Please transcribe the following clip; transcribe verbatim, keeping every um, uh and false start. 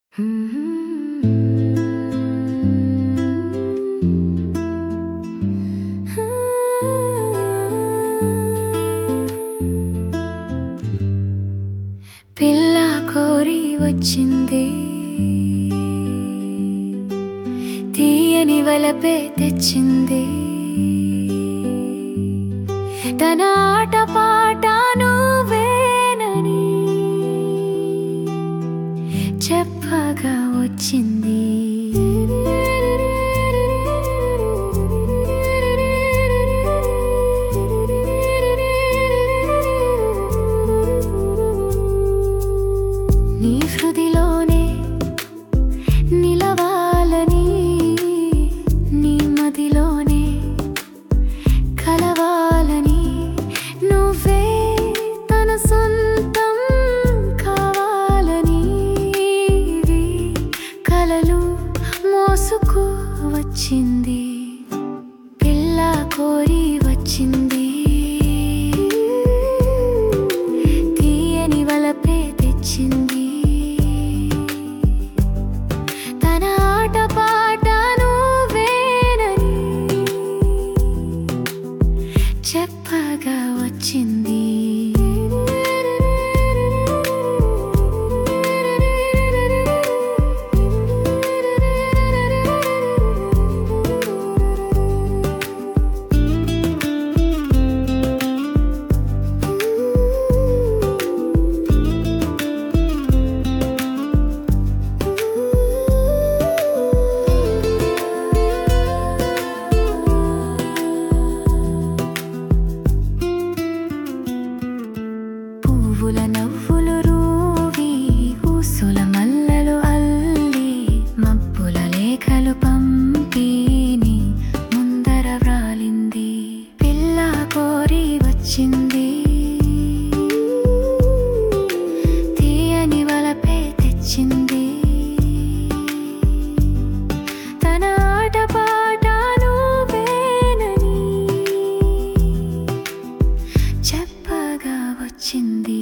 పిల్ల కోరి వచ్చింది తీయని వలపే తెచ్చింది తన ఆట పాట నువ్వేనని చెప్పగా వచ్చింది నీ హృదిలోనే నిలవాలని నీ మదిలోనే కలవాలని నువ్వే తన సొంతం కావాలని కలలు మోసుకు వచ్చింది పిల్ల కోరి వచ్చింది తీయని వలపే తెచ్చింది తన ఆట పాట నువ్వేనని చెప్పగా వచ్చింది పువ్వుల నవ్వులు రూవి ఊసుల మల్లలు అల్లి మబ్బుల లేఖలు పంపిని ముందర వ్రాలింది పిల్ల కోరి వచ్చింది తీయని వలపే తెచ్చింది తన ఆట పాట నువ్వేనని చెప్పగా వచ్చింది